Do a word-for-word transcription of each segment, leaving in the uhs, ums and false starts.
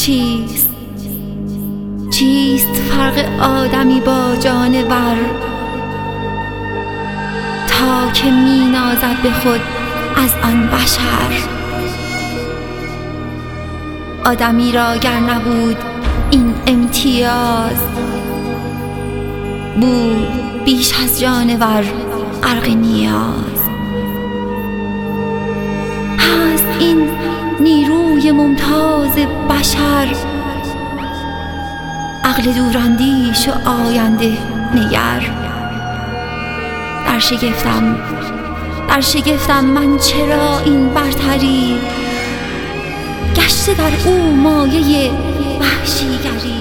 چیست چیست فرق آدمی با جانور تا که می نازد به خود از آن بشر؟ آدمی را گر نبود این امتیاز، بود بیش از جانور غرق نیاز. هست این نیروی ممتاز بشر، عقل دوراندیش و آینده نگر. در شگفتم در شگفتم من چرا این برتری، گشته در او مایه وحشیگری.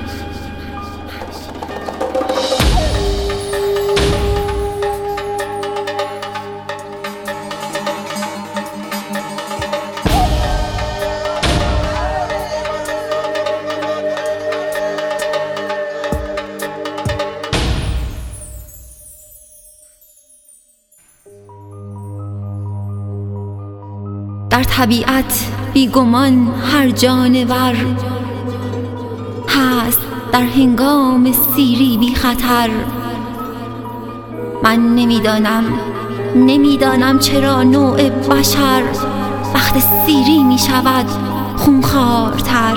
در طبیعت بیگمان هر جانور هست در هنگام سیری بی خطر. من نمیدانم نمیدانم چرا نوع بشر وقت سیری می شود خونخوارتر.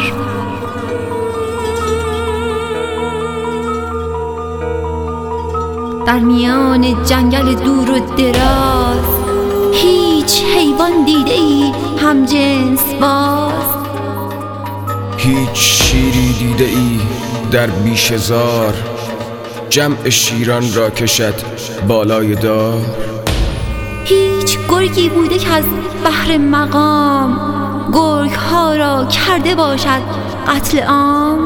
در میان جنگل دور و دراز هیچ حیوان دیده ای هم جنس باز؟ هیچ شیری دیده ای در بیشه‌زار جمع شیران را کشد بالای دار؟ هیچ گرگی بوده که از بحر مقام گرگ ها را کرده باشد قتل عام؟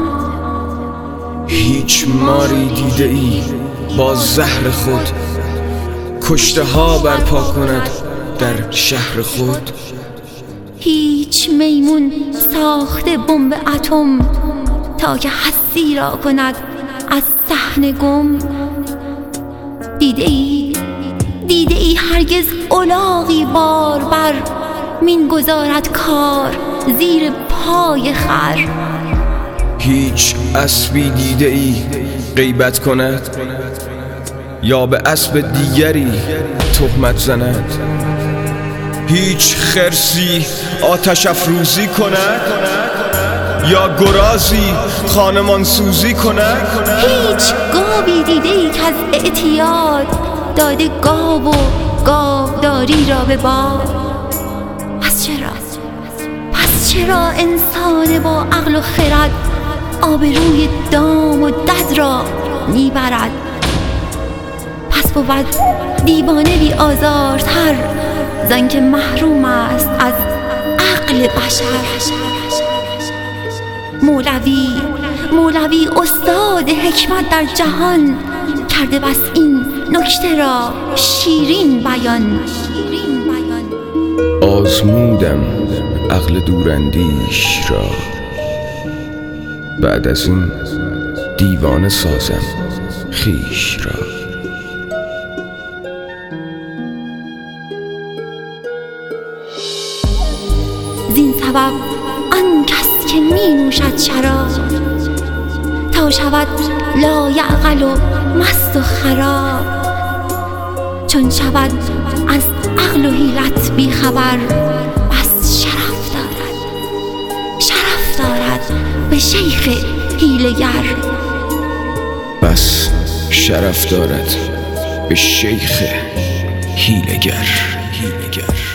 هیچ ماری دیده ای با زهر خود کشته ها برپا کند در شهر خود؟ هیچ میمون ساخته بمب اتم تا که هستی را کند از صحن گم؟ دیده ای دیده ای هرگز الاغی باربر مین گذارد کار زیر پای خر؟ هیچ اسبی دیده ای غیبت کند یا به اسب دیگری تهمت زند؟ هیچ خرسی آتش افروزی کند یا گرازی خانمان سوزی کند؟ هیچ گاوی دیده ای که از اعتیاد داده گاو و گاوداری را به باد؟ پس چرا پس چرا انسان با عقل و خرد آبروی دام و دد را میبرد؟ پس بود دیوانه بی آزارتر زن که محروم است از عقل بشر. مولوی مولوی استاد حکمت در جهان کرده بس این نکته را شیرین بیان. آزمودم عقل دوراندیش را، بعد از این دیوانه سازم خویش را. زین سبب آن کس که می نوشد شراب تا شود لایعقل و مست و خراب، چون شود از عقل و حیلت بی خبر بس شرف دارد شرف دارد به شیخ حیله‌گر. بس شرف دارد به شیخ حیله‌گر.